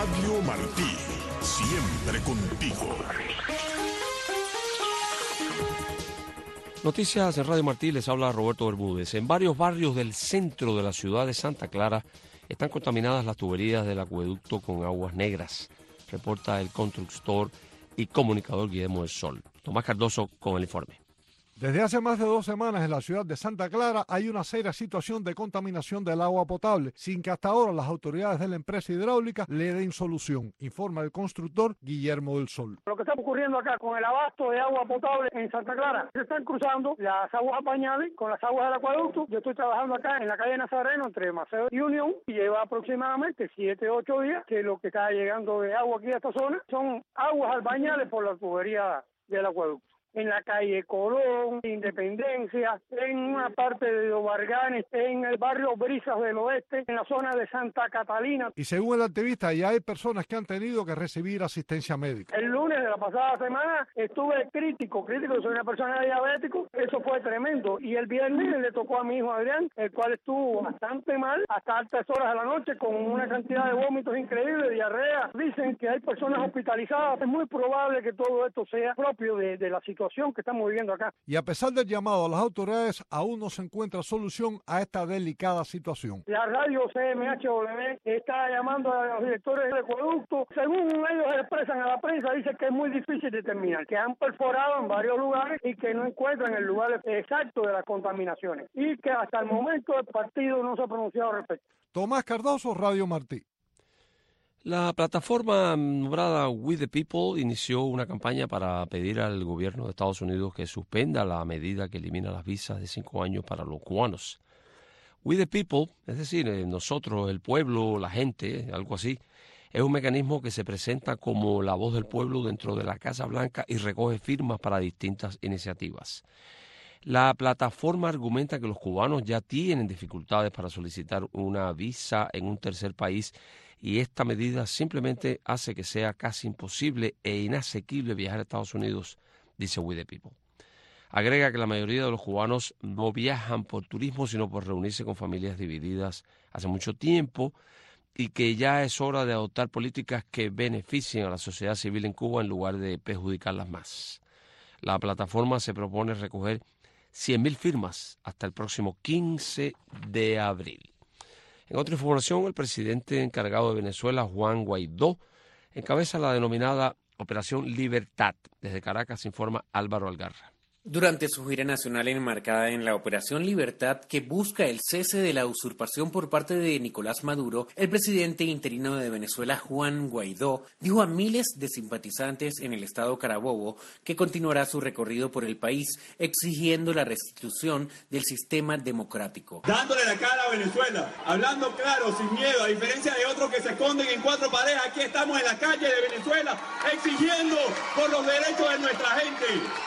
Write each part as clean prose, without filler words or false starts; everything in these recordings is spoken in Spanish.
Radio Martí, siempre contigo. Noticias en Radio Martí, les habla Roberto Bermúdez. En varios barrios del centro de la ciudad de Santa Clara están contaminadas las tuberías del acueducto con aguas negras, reporta el constructor y comunicador Guillermo del Sol. Tomás Cardoso con el informe. Desde hace más de 2 semanas en la ciudad de Santa Clara hay una seria situación de contaminación del agua potable, sin que hasta ahora las autoridades de la empresa hidráulica le den solución, informa el constructor Guillermo del Sol. Lo que está ocurriendo acá con el abasto de agua potable en Santa Clara, se están cruzando las aguas bañadas con las aguas del acueducto. Yo estoy trabajando acá en la calle Nazareno entre Maceo y Unión y lleva aproximadamente 7 u 8 días que lo que está llegando de agua aquí a esta zona son aguas albañales por la tubería del acueducto. En la calle Colón, Independencia, en una parte de Los Varganes, en el barrio Brisas del Oeste, en la zona de Santa Catalina. Y según el activista, ya hay personas que han tenido que recibir asistencia médica. El lunes de la pasada semana estuve crítico, soy una persona diabético, eso fue tremendo. Y el viernes le tocó a mi hijo Adrián, el cual estuvo bastante mal, hasta altas horas de la noche, con una cantidad de vómitos increíbles, diarrea. Dicen que hay personas hospitalizadas. Es muy probable que todo esto sea propio de la situación que estamos viviendo acá. Y a pesar del llamado a las autoridades, aún no se encuentra solución a esta delicada situación. La radio CMHW está llamando a los directores del acueducto. Según ellos expresan a la prensa, dicen que es muy difícil determinar, que han perforado en varios lugares y que no encuentran el lugar exacto de las contaminaciones. Y que hasta el momento el partido no se ha pronunciado al respecto. Tomás Cardoso, Radio Martí. La plataforma nombrada We the People inició una campaña para pedir al gobierno de Estados Unidos que suspenda la medida que elimina las visas de 5 años para los cubanos. We the People, es decir, nosotros, el pueblo, la gente, algo así, es un mecanismo que se presenta como la voz del pueblo dentro de la Casa Blanca y recoge firmas para distintas iniciativas. La plataforma argumenta que los cubanos ya tienen dificultades para solicitar una visa en un tercer país y esta medida simplemente hace que sea casi imposible e inasequible viajar a Estados Unidos, dice We the People. Agrega que la mayoría de los cubanos no viajan por turismo, sino por reunirse con familias divididas hace mucho tiempo y que ya es hora de adoptar políticas que beneficien a la sociedad civil en Cuba en lugar de perjudicarlas más. La plataforma se propone recoger 100.000 firmas hasta el próximo 15 de abril. En otra información, el presidente encargado de Venezuela, Juan Guaidó, encabeza la denominada Operación Libertad. Desde Caracas informa Álvaro Algarra. Durante su gira nacional enmarcada en la Operación Libertad, que busca el cese de la usurpación por parte de Nicolás Maduro, el presidente interino de Venezuela, Juan Guaidó, dijo a miles de simpatizantes en el estado Carabobo que continuará su recorrido por el país exigiendo la restitución del sistema democrático. Dándole la cara a Venezuela, hablando claro, sin miedo, a diferencia de otros que se esconden en 4 paredes, aquí estamos en la calle de Venezuela exigiendo por los derechos de nuestra gente.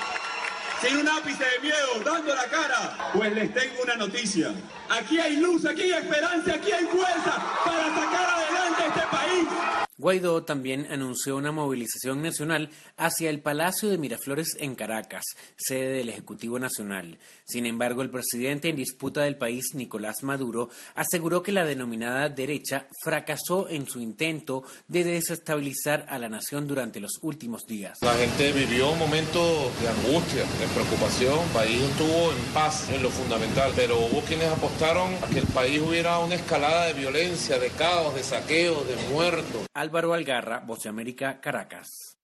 Sin un ápice de miedo, dando la cara. Pues les tengo una noticia. Aquí hay luz, aquí hay esperanza, aquí hay fuerza para sacar adelante este país. Guaidó también anunció una movilización nacional hacia el Palacio de Miraflores en Caracas, sede del Ejecutivo Nacional. Sin embargo, el presidente en disputa del país, Nicolás Maduro, aseguró que la denominada derecha fracasó en su intento de desestabilizar a la nación durante los últimos días. La gente vivió un momento de angustia, de preocupación. El país estuvo en paz en lo fundamental, pero hubo quienes apostaron a que el país hubiera una escalada de violencia, de caos, de saqueos, de muertos. Álvaro Algarra, Voz de América, Caracas.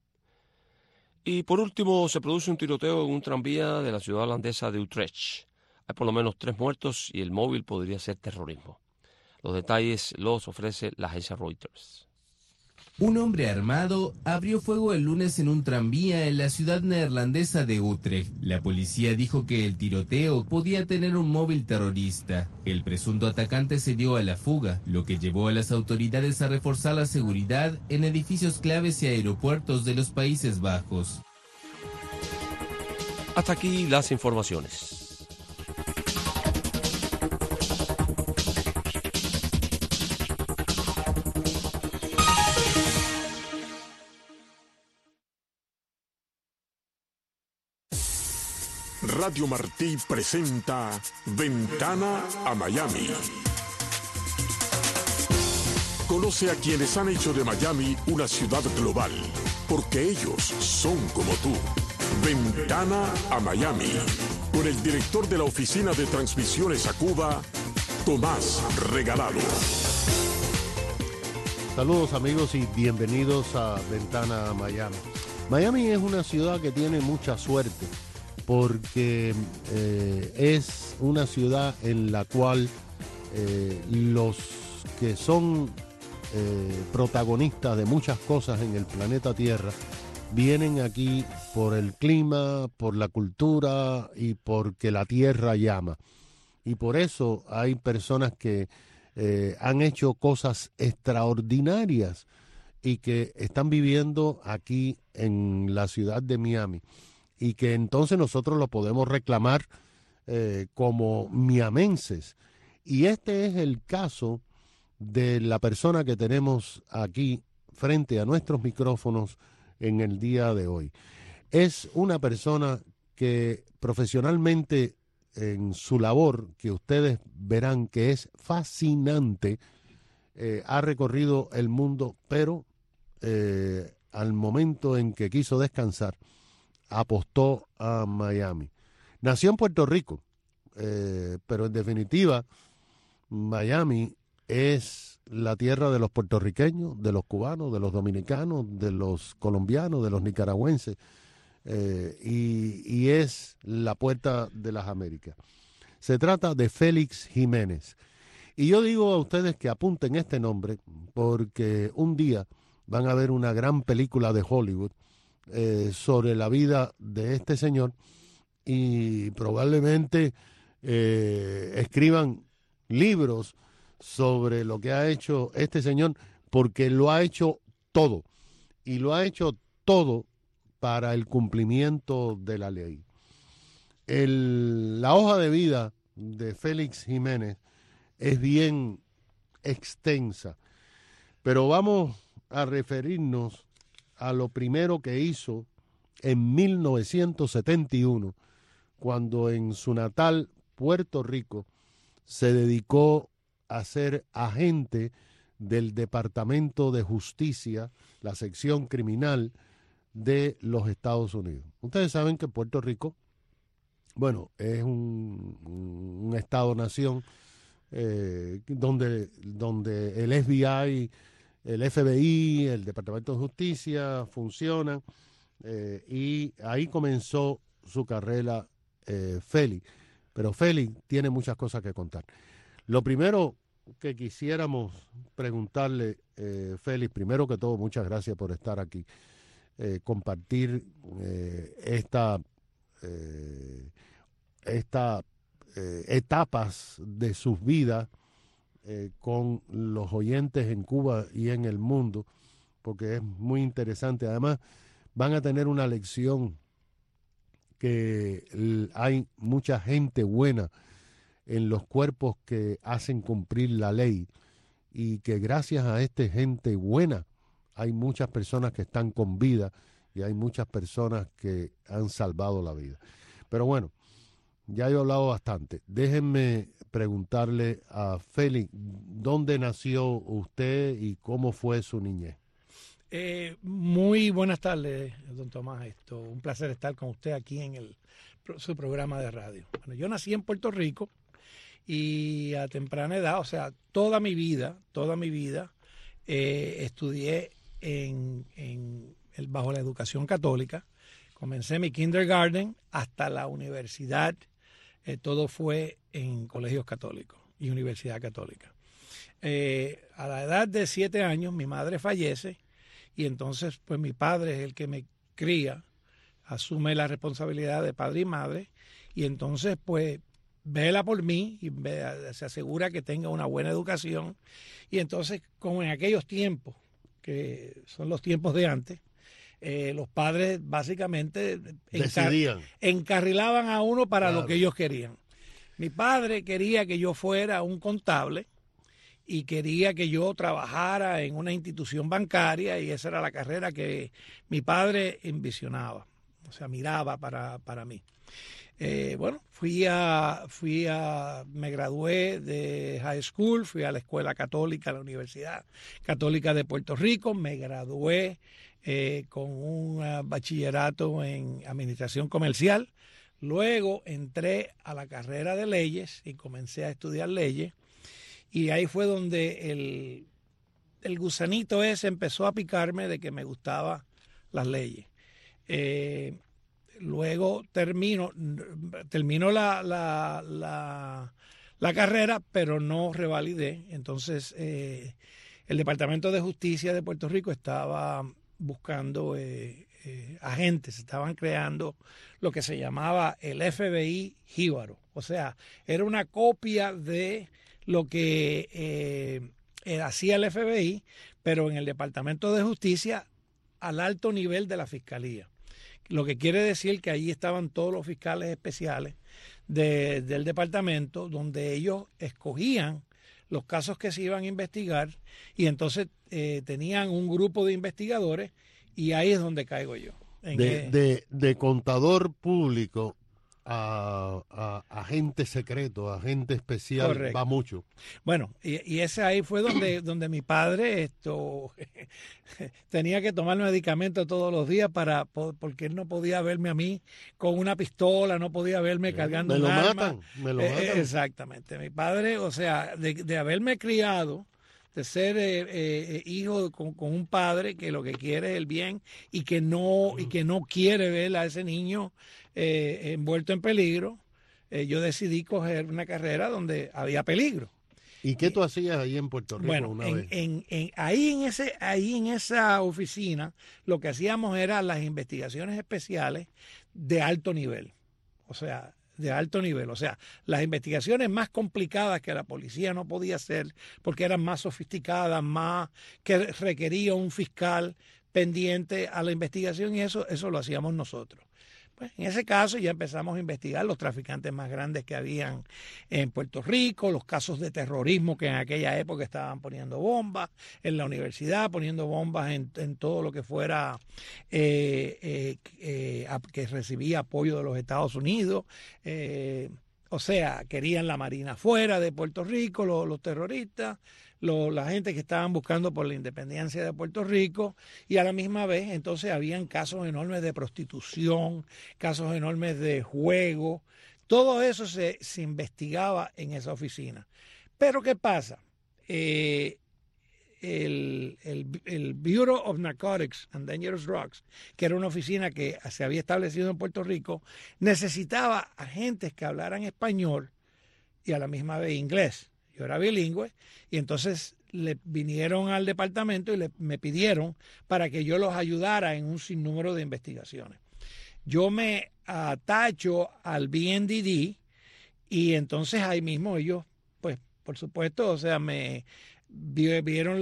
Y por último, se produce un tiroteo en un tranvía de la ciudad holandesa de Utrecht. Hay por lo menos 3 muertos y el móvil podría ser terrorismo. Los detalles los ofrece la agencia Reuters. Un hombre armado abrió fuego el lunes en un tranvía en la ciudad neerlandesa de Utrecht. La policía dijo que el tiroteo podía tener un móvil terrorista. El presunto atacante se dio a la fuga, lo que llevó a las autoridades a reforzar la seguridad en edificios claves y aeropuertos de los Países Bajos. Hasta aquí las informaciones. Radio Martí presenta Ventana a Miami. Conoce a quienes han hecho de Miami una ciudad global, porque ellos son como tú. Ventana a Miami, con el director de la Oficina de Transmisiones a Cuba, Tomás Regalado. Saludos amigos y bienvenidos a Ventana a Miami. Miami es una ciudad que tiene mucha suerte porque es una ciudad en la cual los que son protagonistas de muchas cosas en el planeta Tierra vienen aquí por el clima, por la cultura y porque la tierra llama. Y por eso hay personas que han hecho cosas extraordinarias y que están viviendo aquí en la ciudad de Miami y que entonces nosotros lo podemos reclamar como miamenses. Y este es el caso de la persona que tenemos aquí frente a nuestros micrófonos en el día de hoy. Es una persona que profesionalmente en su labor, que ustedes verán que es fascinante, ha recorrido el mundo, pero al momento en que quiso descansar, apostó a Miami. Nació en Puerto Rico, pero en definitiva, Miami es la tierra de los puertorriqueños, de los cubanos, de los dominicanos, de los colombianos, de los nicaragüenses, y es la puerta de las Américas. Se trata de Félix Jiménez. Y yo digo a ustedes que apunten este nombre porque un día van a ver una gran película de Hollywood sobre la vida de este señor y probablemente escriban libros sobre lo que ha hecho este señor, porque lo ha hecho todo, y lo ha hecho todo para el cumplimiento de la ley. La hoja de vida de Félix Jiménez es bien extensa, pero vamos a referirnos a lo primero que hizo en 1971, cuando en su natal Puerto Rico se dedicó a ser agente del Departamento de Justicia, la sección criminal de los Estados Unidos. Ustedes saben que Puerto Rico, bueno, es un estado-nación donde el FBI, el FBI, el Departamento de Justicia funcionan, y ahí comenzó su carrera Félix. Pero Félix tiene muchas cosas que contar. Lo primero que quisiéramos preguntarle, Félix, primero que todo, muchas gracias por estar aquí, compartir etapas de sus vidas con los oyentes en Cuba y en el mundo, porque es muy interesante. Además, van a tener una lección que hay mucha gente buena en los cuerpos que hacen cumplir la ley y que gracias a esta gente buena hay muchas personas que están con vida y hay muchas personas que han salvado la vida. Pero bueno, ya he hablado bastante. Déjenme preguntarle a Félix, ¿dónde nació usted y cómo fue su niñez? Muy buenas tardes, don Tomás. Un placer estar con usted aquí en su programa de radio. Bueno, yo nací en Puerto Rico y a temprana edad, o sea, toda mi vida, estudié bajo la educación católica. Comencé mi kindergarten hasta la universidad, todo fue en colegios católicos y universidad católica. A la edad de 7 años mi madre fallece y entonces pues mi padre es el que me cría, asume la responsabilidad de padre y madre y entonces pues vela por mí y se asegura que tenga una buena educación. Y entonces, como en aquellos tiempos, que son los tiempos de antes, los padres básicamente encarrilaban a uno para lo que ellos querían. Mi padre quería que yo fuera un contable y quería que yo trabajara en una institución bancaria y esa era la carrera que mi padre envisionaba, o sea, miraba para mí. Me gradué de high school, fui a la escuela católica, a la Universidad Católica de Puerto Rico, me gradué con un bachillerato en administración comercial. Luego entré a la carrera de leyes y comencé a estudiar leyes, y ahí fue donde el gusanito ese empezó a picarme de que me gustaban las leyes. Luego terminó la carrera, pero no revalidé. Entonces el Departamento de Justicia de Puerto Rico estaba buscando agentes, estaban creando lo que se llamaba el FBI jíbaro. O sea, era una copia de lo que hacía el FBI, pero en el Departamento de Justicia al alto nivel de la Fiscalía. Lo que quiere decir que allí estaban todos los fiscales especiales del departamento, donde ellos escogían los casos que se iban a investigar, y entonces tenían un grupo de investigadores, y ahí es donde caigo yo. De contador público a agente secreto, agente especial. Correcto. Va mucho. Bueno, y ese ahí fue donde mi padre tenía que tomar medicamentos todos los días porque él no podía verme a mí con una pistola, no podía verme cargando un arma. Me lo matan. Exactamente. Mi padre, o sea, de haberme criado, de ser hijo con un padre que lo que quiere es el bien y que no quiere ver a ese niño envuelto en peligro, yo decidí coger una carrera donde había peligro. ¿Y qué tú hacías ahí en Puerto Rico una vez? Ahí en esa oficina lo que hacíamos era las investigaciones especiales de alto nivel. O sea, las investigaciones más complicadas que la policía no podía hacer porque eran más sofisticadas, más que requería un fiscal pendiente a la investigación, y eso lo hacíamos nosotros. Pues en ese caso ya empezamos a investigar los traficantes más grandes que habían en Puerto Rico, los casos de terrorismo que en aquella época estaban poniendo bombas en la universidad, poniendo bombas en todo lo que fuera que recibía apoyo de los Estados Unidos. O sea, querían la Marina fuera de Puerto Rico, los terroristas, la gente que estaban buscando por la independencia de Puerto Rico, y a la misma vez entonces habían casos enormes de prostitución, casos enormes de juego. Todo eso se investigaba en esa oficina. Pero ¿qué pasa? El Bureau of Narcotics and Dangerous Drugs, que era una oficina que se había establecido en Puerto Rico, necesitaba agentes que hablaran español y a la misma vez inglés. Yo era bilingüe, y entonces le vinieron al departamento y me pidieron para que yo los ayudara en un sinnúmero de investigaciones. Yo me atacho al BNDD, y entonces ahí mismo ellos, pues por supuesto, o sea, me vieron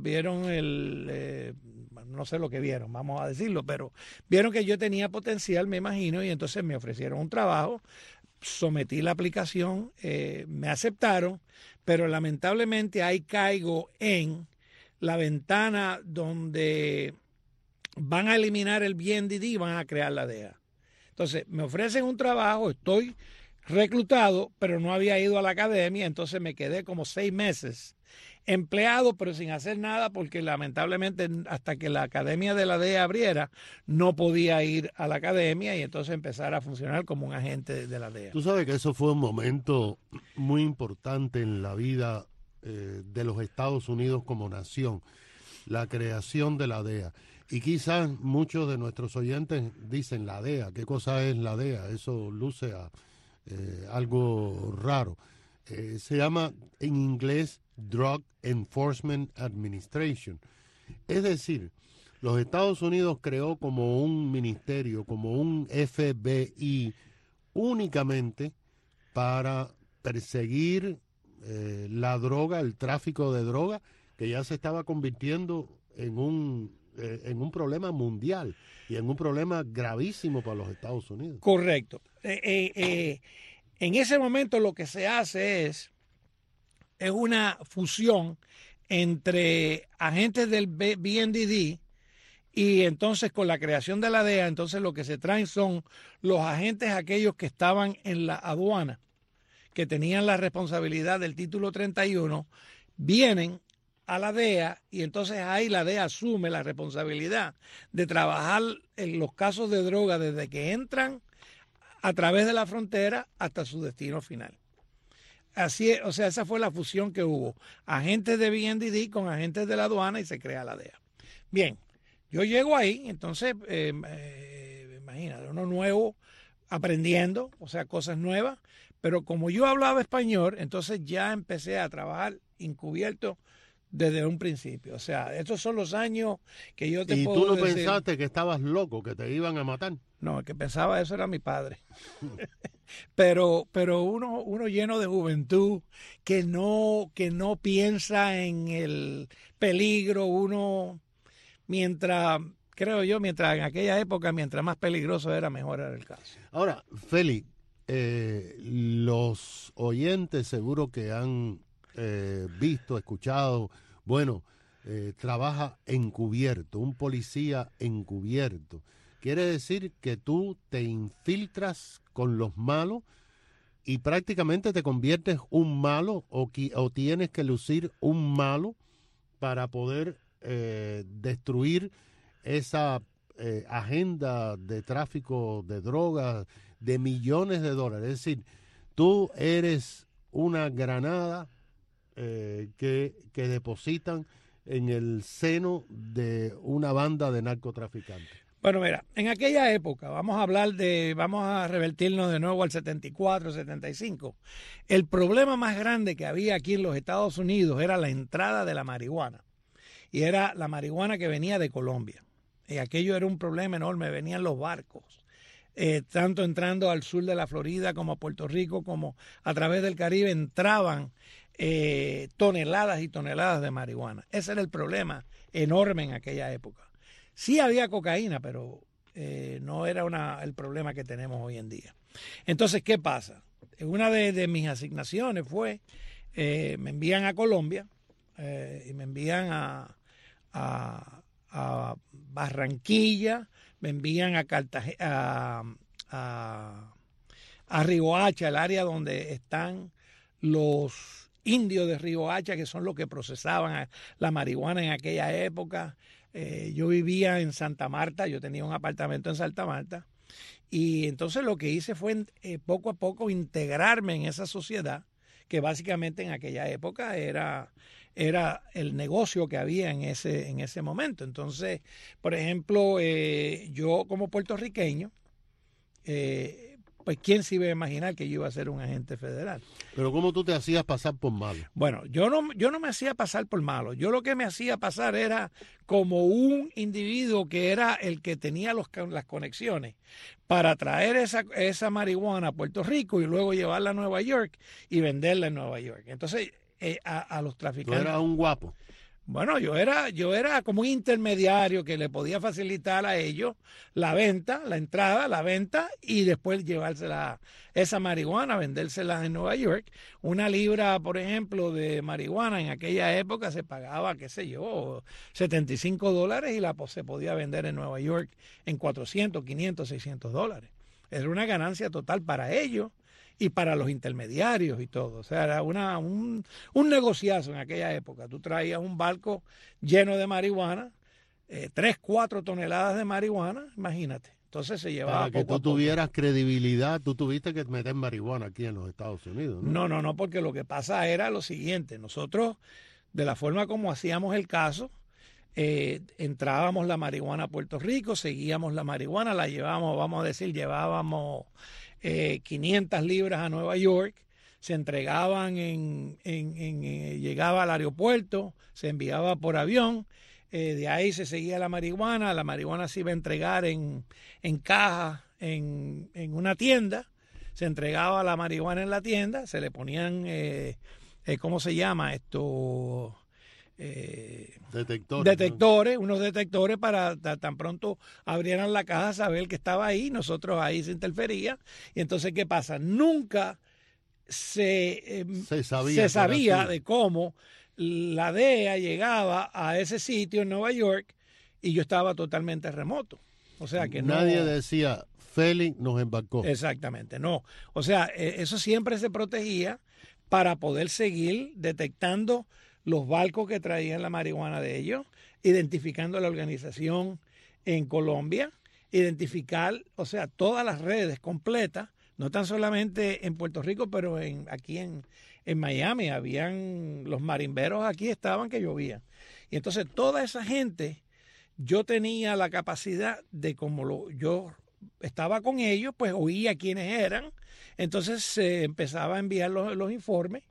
no sé lo que vieron, vamos a decirlo, pero vieron que yo tenía potencial, me imagino, y entonces me ofrecieron un trabajo. Sometí la aplicación, me aceptaron, pero lamentablemente ahí caigo en la ventana donde van a eliminar el BNDD y van a crear la DEA. Entonces me ofrecen un trabajo, estoy reclutado, pero no había ido a la academia, entonces me quedé como 6 meses empleado, pero sin hacer nada, porque lamentablemente hasta que la academia de la DEA abriera no podía ir a la academia y entonces empezar a funcionar como un agente de la DEA. Tú sabes que eso fue un momento muy importante en la vida de los Estados Unidos como nación, la creación de la DEA. Y quizás muchos de nuestros oyentes dicen la DEA, ¿qué cosa es la DEA? Eso luce a algo raro. Se llama en inglés Drug Enforcement Administration. Es decir, los Estados Unidos creó como un ministerio, como un FBI, únicamente para perseguir la droga, el tráfico de droga, que ya se estaba convirtiendo en un problema mundial y en un problema gravísimo para los Estados Unidos. Correcto. En ese momento lo que se hace es una fusión entre agentes del BNDD Y entonces con la creación de la DEA, entonces lo que se traen son los agentes aquellos que estaban en la aduana, que tenían la responsabilidad del título 31, vienen a la DEA y entonces ahí la DEA asume la responsabilidad de trabajar en los casos de droga desde que entran a través de la frontera hasta su destino final. Así es, o sea, esa fue la fusión que hubo. Agentes de BNDD con agentes de la aduana y se crea la DEA. Bien, yo llego ahí, entonces, imagínate, uno nuevo aprendiendo, o sea, cosas nuevas, pero como yo hablaba español, entonces ya empecé a trabajar encubierto desde un principio. O sea, estos son los años que yo te puedo decir. ¿Y tú no pensaste que estabas loco, que te iban a matar? No, el que pensaba eso era mi padre. pero uno lleno de juventud, que no piensa en el peligro, uno, creo yo, mientras en aquella época, mientras más peligroso era, mejor era el caso. Ahora, Félix, los oyentes seguro que han visto, escuchado, bueno, trabaja encubierto, un policía encubierto. Quiere decir que tú te infiltras con los malos y prácticamente te conviertes un malo o tienes que lucir un malo para poder destruir esa agenda de tráfico de drogas de millones de dólares. Es decir, tú eres una granada que depositan en el seno de una banda de narcotraficantes. Bueno, mira, en aquella época, vamos a revertirnos de nuevo al 74, 75. El problema más grande que había aquí en los Estados Unidos era la entrada de la marihuana. Y era la marihuana que venía de Colombia. Y aquello era un problema enorme, venían los barcos. Tanto entrando al sur de la Florida como a Puerto Rico, como a través del Caribe, entraban toneladas y toneladas de marihuana. Ese era el problema enorme en aquella época. Sí había cocaína, pero no era el problema que tenemos hoy en día. Entonces, ¿qué pasa? Una de mis asignaciones fue, me envían a Colombia y me envían a Barranquilla, me envían a Cartagena, a Riohacha, el área donde están los indios de Riohacha, que son los que procesaban la marihuana en aquella época. Yo vivía en Santa Marta, yo tenía un apartamento en Santa Marta, y entonces lo que hice fue poco a poco integrarme en esa sociedad, que básicamente en aquella época era el negocio que había en ese momento. Entonces, por ejemplo, yo como puertorriqueño, pues quién se iba a imaginar que yo iba a ser un agente federal. Pero ¿cómo tú te hacías pasar por malo? Bueno, yo no me hacía pasar por malo. Yo lo que me hacía pasar era como un individuo que era el que tenía las conexiones para traer esa marihuana a Puerto Rico y luego llevarla a Nueva York y venderla en Nueva York. Entonces, a los traficantes. Tú eras un guapo. Bueno, yo era como un intermediario que le podía facilitar a ellos la venta, la entrada, la venta y después llevársela esa marihuana, vendérsela en Nueva York. Una libra, por ejemplo, de marihuana en aquella época se pagaba, qué sé yo, $75 y se podía vender en Nueva York en 400, 500, $600. Era una ganancia total para ellos y para los intermediarios y todo. O sea, era un negociazo en aquella época. Tú traías un barco lleno de marihuana, 3, 4 toneladas de marihuana, imagínate. Entonces se llevaba para que tú tuvieras credibilidad, tú tuviste que meter marihuana aquí en los Estados Unidos, ¿no? No, porque lo que pasa era lo siguiente. Nosotros, de la forma como hacíamos el caso, entrábamos la marihuana a Puerto Rico, seguíamos la marihuana, la llevábamos, vamos a decir, llevábamos 500 libras a Nueva York, se entregaban llegaba al aeropuerto, se enviaba por avión, de ahí se seguía la marihuana se iba a entregar en caja en una tienda, se entregaba la marihuana en la tienda, se le ponían, ¿cómo se llama esto? Detectores, unos detectores para tan pronto abrieran la caja saber que estaba ahí, nosotros ahí se interfería. Y entonces, ¿qué pasa? Nunca se sabía de cómo la DEA llegaba a ese sitio en Nueva York y yo estaba totalmente remoto. O sea que nadie decía, Félix nos embarcó. Exactamente, no. O sea, eso siempre se protegía para poder seguir detectando los barcos que traían la marihuana de ellos, identificando la organización en Colombia, identificar, o sea, todas las redes completas, no tan solamente en Puerto Rico, pero aquí en Miami, habían los marimberos, aquí estaban que llovían. Y entonces toda esa gente, yo tenía la capacidad de, yo estaba con ellos, pues oía quiénes eran, entonces se empezaba a enviar los informes,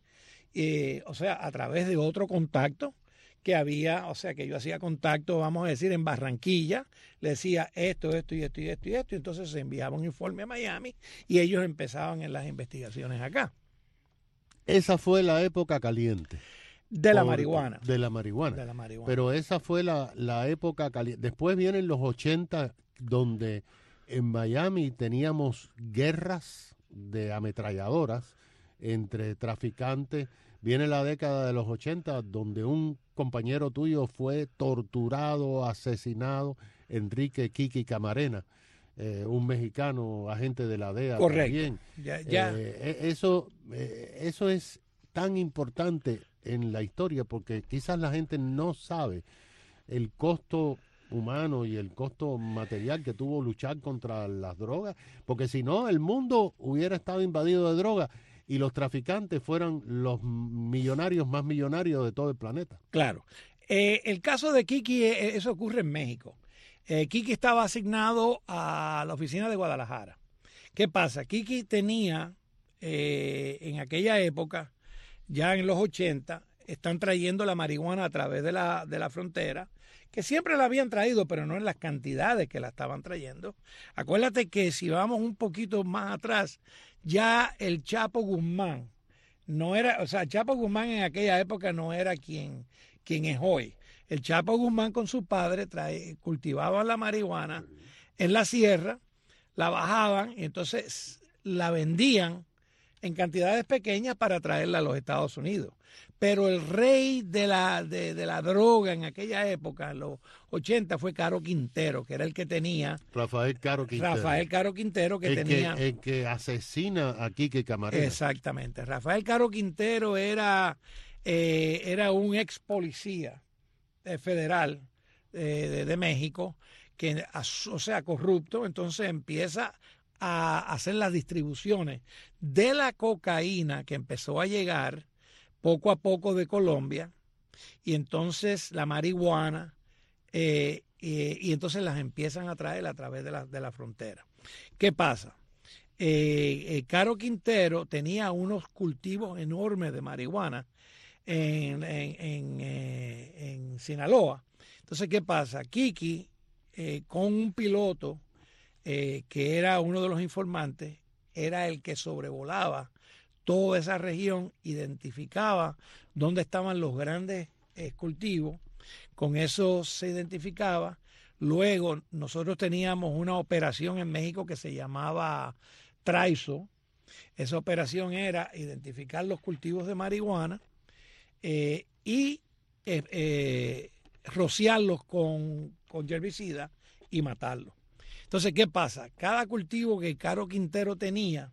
o sea, a través de otro contacto que había, o sea, que yo hacía contacto, vamos a decir, en Barranquilla, le decía esto, y entonces se enviaba un informe a Miami y ellos empezaban en las investigaciones acá. Esa fue la época caliente. De la marihuana. De la marihuana. Pero esa fue la época caliente. Después vienen los 80, donde en Miami teníamos guerras de ametralladoras entre traficantes. Viene la década de los 80, donde un compañero tuyo fue torturado, asesinado, Enrique Kiki Camarena, un mexicano, agente de la DEA. Correcto. También. Eso es tan importante en la historia, porque quizás la gente no sabe el costo humano y el costo material que tuvo luchar contra las drogas, porque si no, el mundo hubiera estado invadido de drogas y los traficantes fueran los millonarios más millonarios de todo el planeta. Claro. El caso de Kiki, eso ocurre en México. Kiki estaba asignado a la oficina de Guadalajara. ¿Qué pasa? Kiki tenía, en aquella época, ya en los 80, están trayendo la marihuana a través de la frontera, que siempre la habían traído, pero no en las cantidades que la estaban trayendo. Acuérdate que si vamos un poquito más atrás, ya el Chapo Guzmán no era, o sea, Chapo Guzmán en aquella época no era quien es hoy. El Chapo Guzmán con su padre cultivaban la marihuana en la sierra, la bajaban y entonces la vendían en cantidades pequeñas para traerla a los Estados Unidos. Pero el rey de la droga en aquella época, en los 80, fue Caro Quintero, que era el que tenía... Rafael Caro Quintero, que tenía... El que asesina a Kiki Camarena. Exactamente. Rafael Caro Quintero era un ex policía federal de México, que, o sea, corrupto, entonces empieza a hacer las distribuciones de la cocaína que empezó a llegar poco a poco de Colombia, y entonces la marihuana, y entonces las empiezan a traer a través de la frontera. ¿Qué pasa? Caro Quintero tenía unos cultivos enormes de marihuana en Sinaloa. Entonces, ¿qué pasa? Kiki, con un piloto que era uno de los informantes, era el que sobrevolaba toda esa región, identificaba dónde estaban los grandes cultivos, con eso se identificaba. Luego nosotros teníamos una operación en México que se llamaba Traizo. Esa operación era identificar los cultivos de marihuana y rociarlos con herbicida y matarlos. Entonces, ¿qué pasa? Cada cultivo que Caro Quintero tenía,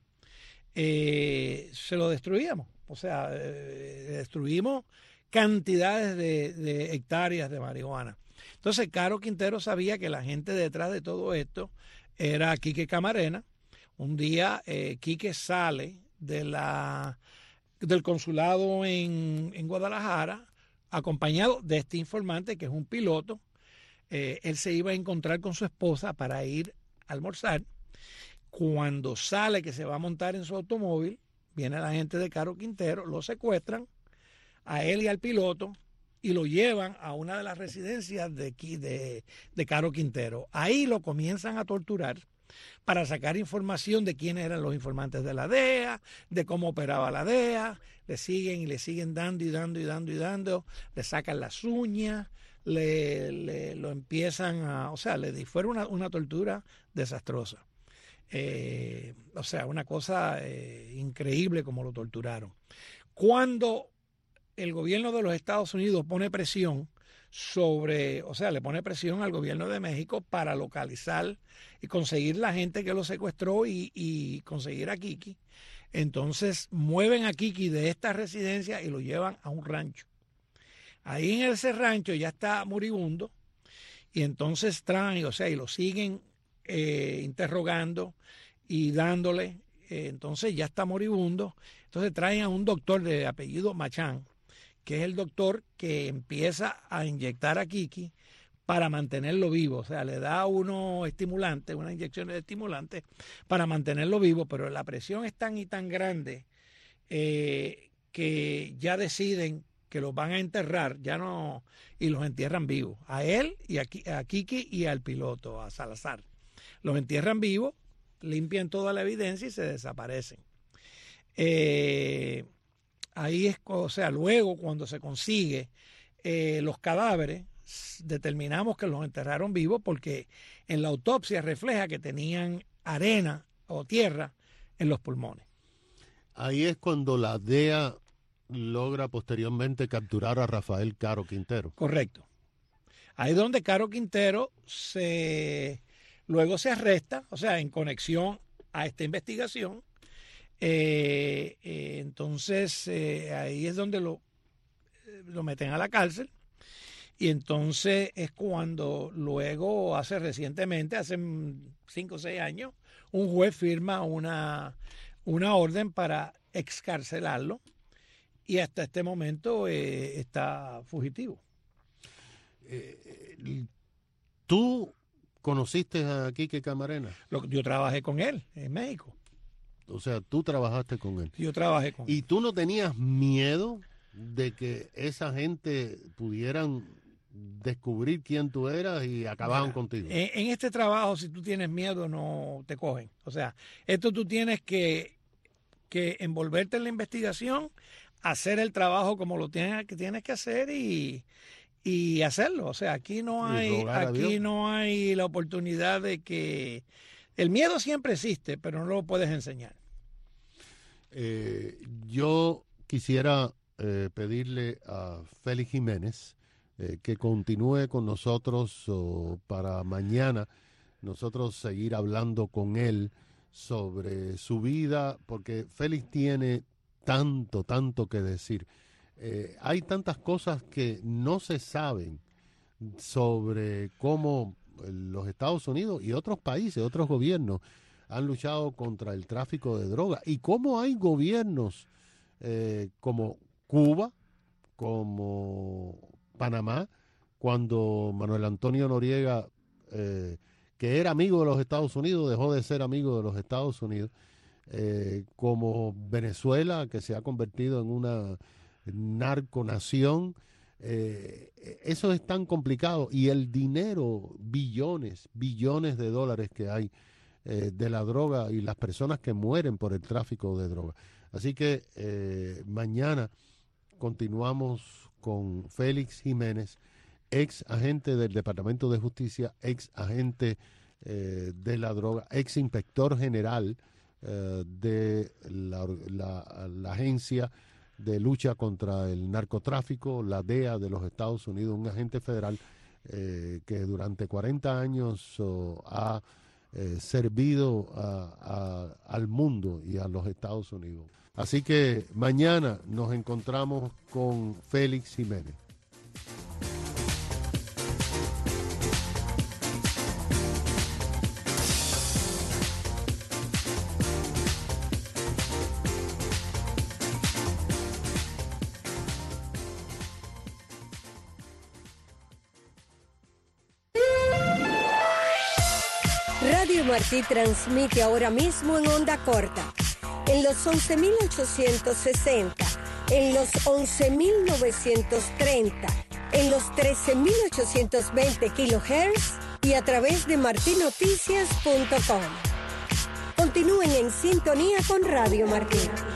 se lo destruíamos. O sea, destruimos cantidades de hectáreas de marihuana. Entonces, Caro Quintero sabía que la gente detrás de todo esto era Quique Camarena. Un día, Quique sale del consulado en Guadalajara, acompañado de este informante, que es un piloto. Él se iba a encontrar con su esposa para ir a almorzar. Cuando sale, que se va a montar en su automóvil, viene la gente de Caro Quintero, lo secuestran a él y al piloto y lo llevan a una de las residencias de Caro Quintero. Ahí lo comienzan a torturar para sacar información de quiénes eran los informantes de la DEA, de cómo operaba la DEA. Le siguen dando y dando, le sacan las uñas, lo empiezan a... O sea, fue una tortura desastrosa. O sea, una cosa increíble como lo torturaron. Cuando el gobierno de los Estados Unidos pone presión le pone presión al gobierno de México para localizar y conseguir la gente que lo secuestró y conseguir a Kiki. Entonces mueven a Kiki de esta residencia y lo llevan a un rancho. Ahí en ese rancho ya está moribundo y entonces traen, y lo siguen interrogando y dándole. Entonces ya está moribundo. Entonces traen a un doctor de apellido Machán, que es el doctor que empieza a inyectar a Kiki para mantenerlo vivo. O sea, le da unos estimulantes, unas inyecciones de estimulantes para mantenerlo vivo, pero la presión es tan y tan grande que ya deciden que los van a enterrar, y los entierran vivos. A él y a Kiki y al piloto, a Salazar. Los entierran vivos, limpian toda la evidencia y se desaparecen. Ahí es, luego cuando se consigue los cadáveres, determinamos que los enterraron vivos porque en la autopsia refleja que tenían arena o tierra en los pulmones. Ahí es cuando la DEA logra posteriormente capturar a Rafael Caro Quintero. Correcto. Ahí es donde Caro Quintero luego se arresta, en conexión a esta investigación. Entonces ahí es donde lo meten a la cárcel, y entonces es cuando luego recientemente, hace 5 o 6 años, un juez firma una orden para excarcelarlo, y hasta este momento está fugitivo. ¿Tú conociste a Quique Camarena? Yo trabajé con él en México. O sea, tú trabajaste con él. Yo trabajé con él. ¿Y tú no tenías miedo de que esa gente pudieran descubrir quién tú eras y acababan contigo? En este trabajo, si tú tienes miedo, no te cogen. O sea, esto tú tienes que envolverte en la investigación, hacer el trabajo como lo tienes que hacer y hacerlo. O sea, aquí no hay la oportunidad de que... El miedo siempre existe, pero no lo puedes enseñar. Yo quisiera pedirle a Félix Jiménez que continúe con nosotros para mañana nosotros seguir hablando con él sobre su vida, porque Félix tiene tanto que decir. Hay tantas cosas que no se saben sobre cómo los Estados Unidos y otros países, otros gobiernos han luchado contra el tráfico de drogas, y cómo hay gobiernos como Cuba, como Panamá, cuando Manuel Antonio Noriega, que era amigo de los Estados Unidos, dejó de ser amigo de los Estados Unidos, como Venezuela, que se ha convertido en una narconación. Eso es tan complicado, y el dinero, billones de dólares que hay de la droga y las personas que mueren por el tráfico de droga. Así que mañana continuamos con Félix Jiménez, ex agente del Departamento de Justicia, ex agente de la droga, ex inspector general de la agencia de lucha contra el narcotráfico, la DEA de los Estados Unidos, un agente federal que durante 40 años ha servido al mundo y a los Estados Unidos. Así que mañana nos encontramos con Félix Jiménez. Radio Martí transmite ahora mismo en onda corta, en los 11.860, en los 11.930, en los 13.820 kHz y a través de martinoticias.com. Continúen en sintonía con Radio Martí.